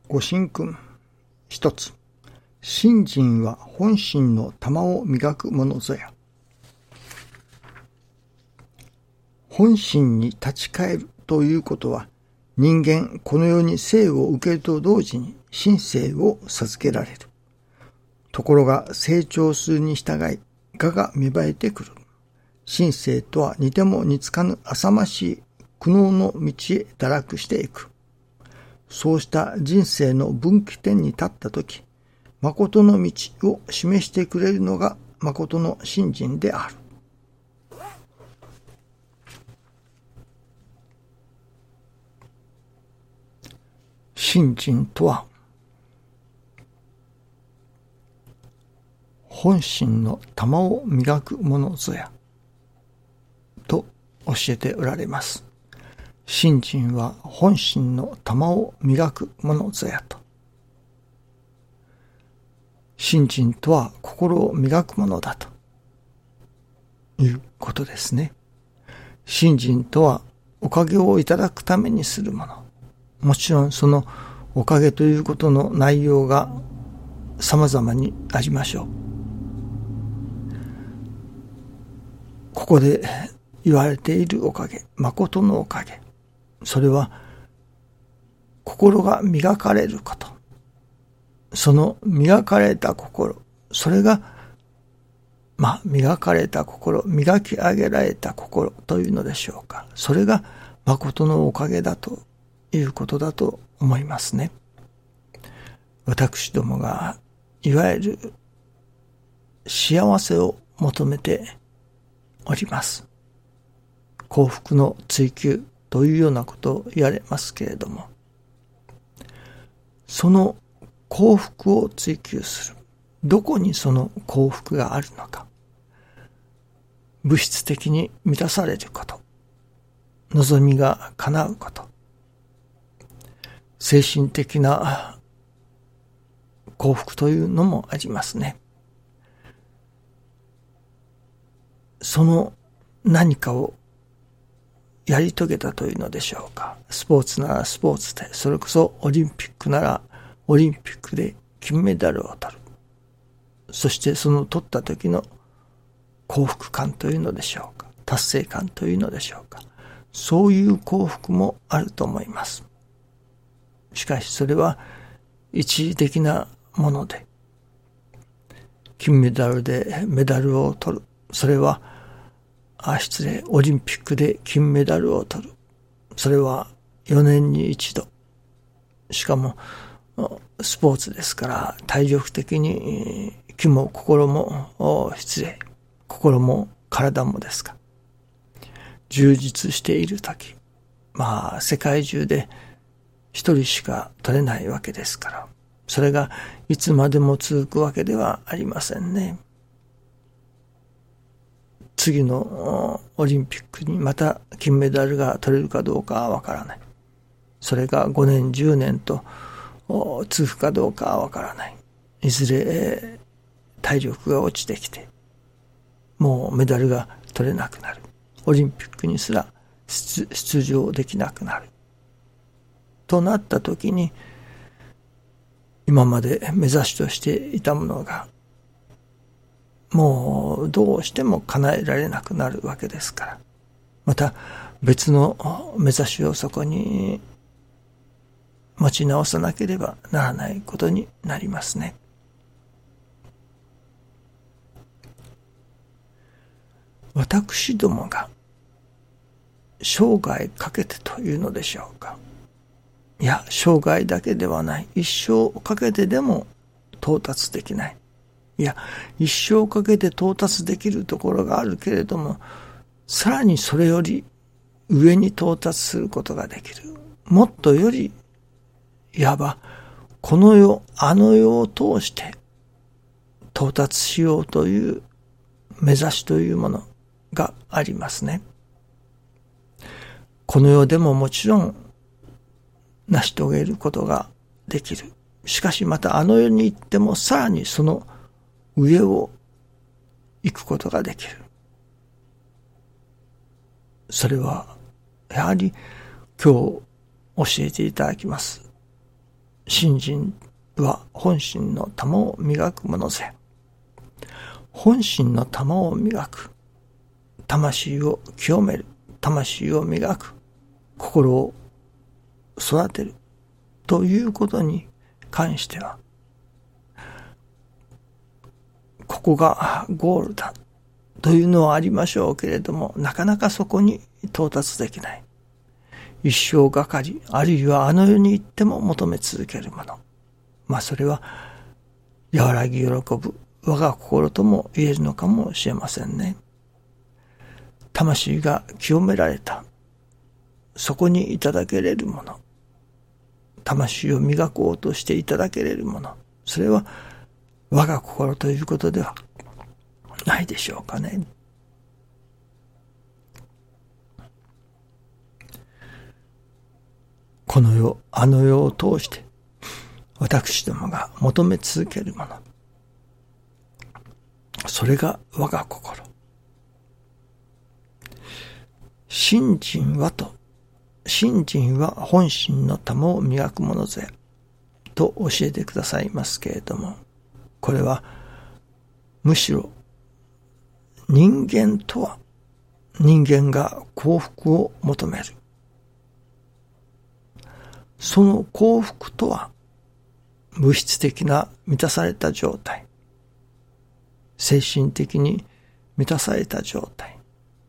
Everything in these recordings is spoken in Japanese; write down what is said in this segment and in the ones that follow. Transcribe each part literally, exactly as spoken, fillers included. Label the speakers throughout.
Speaker 1: ご神君一つ、信心は本心の玉を磨くものぞや。本心に立ち返るということは、人間この世に生を受けると同時に神性を授けられる。ところが成長するに従い我が芽生えてくる。神性とは似ても似つかぬ浅ましい苦悩の道へ堕落していく。そうした人生の分岐点に立ったとき、誠の道を示してくれるのが誠の信心である。信心とは、本心の玉を磨くものぞやと教えておられます。信心は本心の玉を磨くものぞやと。信心とは心を磨くものだということですね。信心とはおかげをいただくためにするもの。もちろんそのおかげということの内容が様々にありましょう。ここで言われているおかげ、誠のおかげ。それは心が磨かれること。その磨かれた心、それが、まあ、磨かれた心、磨き上げられた心というのでしょうか。それが誠のおかげだということだと思いますね。私どもが、いわゆる幸せを求めております。幸福の追求というようなことを言われますけれども、その幸福を追求する。どこにその幸福があるのか。物質的に満たされること。望みが叶うこと。精神的な幸福というのもありますね。その何かをやり遂げたというのでしょうか。スポーツならスポーツで、それこそオリンピックならオリンピックで金メダルを取る。そしてその取った時の幸福感というのでしょうか。達成感というのでしょうか。そういう幸福もあると思います。しかしそれは一時的なもので、金メダルでメダルを取る。それは、あ、失礼、オリンピックで金メダルを取る。それはよねんに一度。しかも、スポーツですから体力的に気も心も失礼心も体もですか充実しているとき、まあ世界中で一人しか取れないわけですから、それがいつまでも続くわけではありませんね。次のオリンピックにまた金メダルが取れるかどうかはわからない。それがごねんじゅうねんと続くかどうかはわからない。いずれ体力が落ちてきて、もうメダルが取れなくなる。オリンピックにすら出場できなくなる。となったときに、今まで目指しとしていたものが、もうどうしても叶えられなくなるわけですから。また別の目指しをそこに持ち直さなければならないことになりますね。私どもが生涯かけてというのでしょうか。いや、生涯だけではない。一生かけてでも到達できない。いや、一生かけて到達できるところがあるけれども、さらにそれより上に到達することができる。もっとよりいわば、この世、あの世を通して到達しようという目指しというものがありますね。この世でももちろん成し遂げることができる。しかしまたあの世に行ってもさらにその上を行くことができる。それはやはり今日教えていただきます信心は本心の玉を磨くものぜ。本心の玉を磨く。魂を清める。魂を磨く。心を育てる。ということに関しては、ここがゴールだというのはありましょうけれども、なかなかそこに到達できない。一生がかり、あるいはあの世に行っても求め続けるもの。まあそれは、和らぎ喜ぶ我が心とも言えるのかもしれませんね。魂が清められた。そこにいただけれるもの。魂を磨こうとしていただけれるもの。それは我が心ということではないでしょうかね。この世、あの世を通して私どもが求め続けるもの。それが我が心。信心はと、信心は本心の玉を磨くものぜと教えてくださいますけれども、これはむしろ人間とは人間が幸福を求める。その幸福とは物質的な満たされた状態、精神的に満たされた状態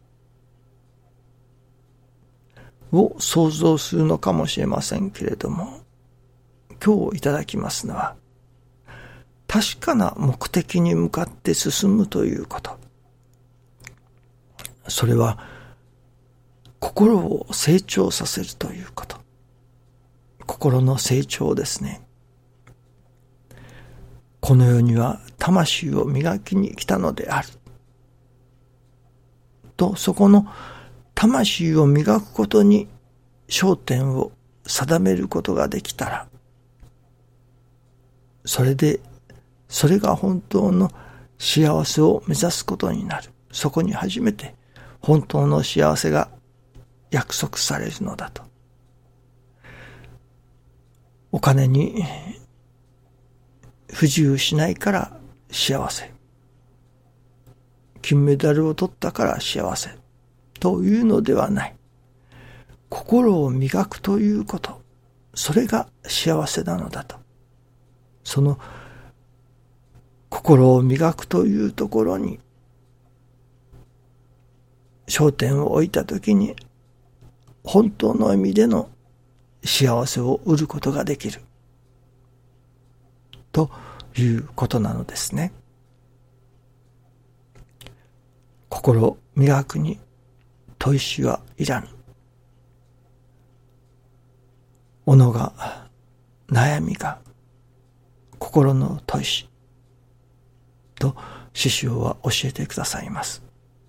Speaker 1: を想像するのかもしれませんけれども、今日いただきますのは確かな目的に向かって進むということ。それは心を成長させるということ。心の成長ですね。この世には魂を磨きに来たのであると、そこの魂を磨くことに焦点を定めることができたら、それでそれが本当の幸せを目指すことになる。そこに初めて本当の幸せが約束されるのだと。お金に不自由しないから幸せ。金メダルを取ったから幸せ。というのではない。心を磨くということ。それが幸せなのだと。その心を磨くというところに焦点を置いたときに、本当の意味での幸せを得ることができるということなのですね。心磨くに砥石はいらぬ。己が悩みが心の砥石と師匠は教えてくださいます。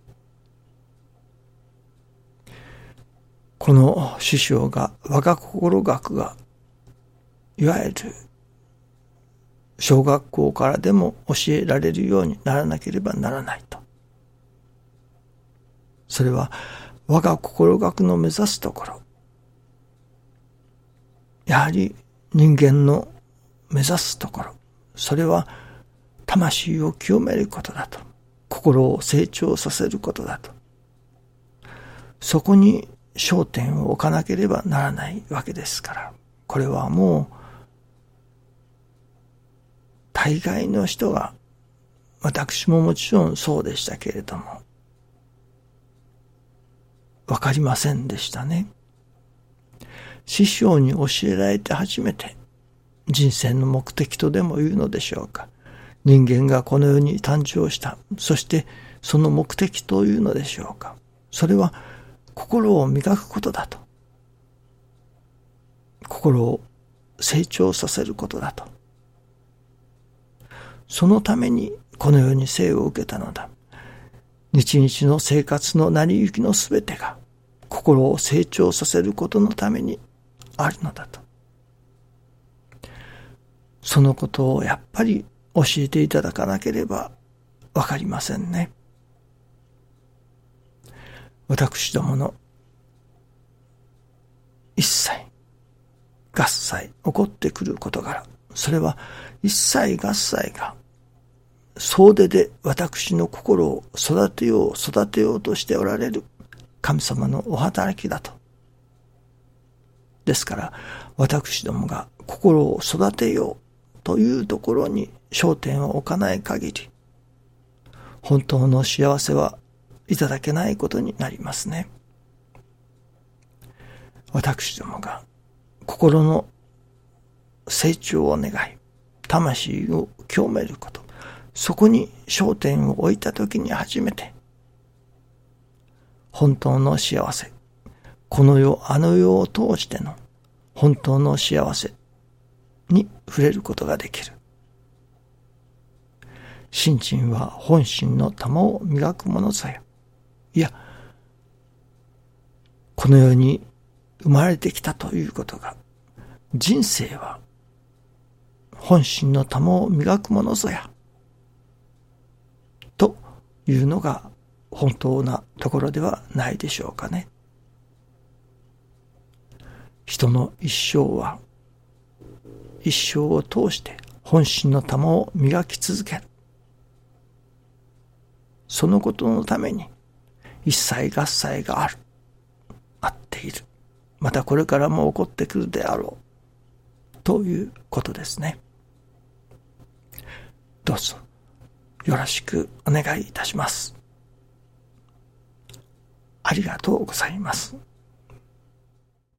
Speaker 1: この師匠が我が心学がいわゆる小学校からでも教えられるようにならなければならないと。それは我が心学の目指すところ、やはり人間の目指すところ、それは魂を清めることだと、心を成長させることだと。そこに焦点を置かなければならないわけですから、これはもう大概の人が、私ももちろんそうでしたけれども、わかりませんでしたね。師匠に教えられて初めて人生の目的とでも言うのでしょうか。人間がこの世に誕生した。そしてその目的というのでしょうか。それは心を磨くことだと。心を成長させることだと。そのためにこの世に生を受けたのだ。日々の生活の成り行きのすべてが心を成長させることのためにあるのだと。そのことをやっぱり教えていただかなければわかりませんね。私どもの一切合切起こってくる事柄、それは一切合切が総出で私の心を育てよう育てようとしておられる神様のお働きだと。ですから私どもが心を育てようというところに焦点を置かない限り、本当の幸せはいただけないことになりますね。私どもが心の成長を願い、魂を清めること、そこに焦点を置いたときに初めて、本当の幸せ、この世、あの世を通しての本当の幸せに触れることができる。信心は本心の玉を磨くものぞや。いや、この世に生まれてきたということが、人生は本心の玉を磨くものぞや。というのが本当なところではないでしょうかね。人の一生は一生を通して本心の玉を磨き続ける。そのことのために一切合切がある、あっている。またこれからも起こってくるであろうということですね。どうぞよろしくお願いいたします。ありがとうございます。